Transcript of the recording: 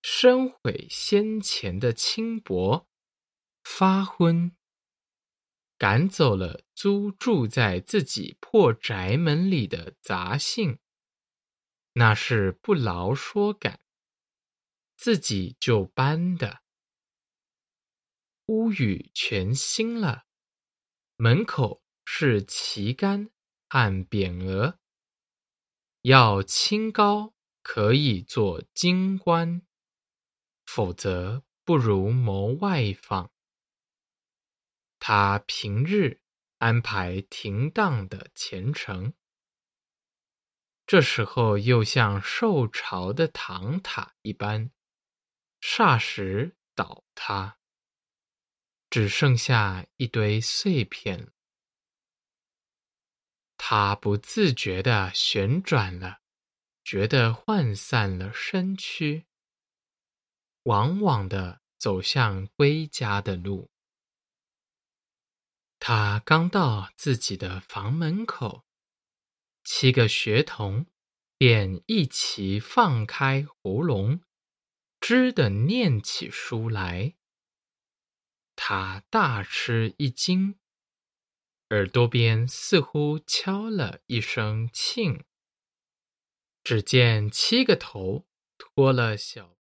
深悔先前的轻薄，发昏，赶走了租住在自己破宅门里的杂兴。那是不劳说赶，自己就搬的。屋宇全新了，门口是旗杆和匾额，要清高可以做京官，否则不如谋外放。他平日安排停当的前程，这时候又像受潮的唐塔一般，霎时倒塌，只剩下一堆碎片了。他不自觉地旋转了，觉得涣散了身躯，往往地走向归家的路。他刚到自己的房门口，7个学童便一齐放开喉咙，吱地念起书来。他大吃一惊，耳朵边似乎敲了一声磬。只见7个头拖了小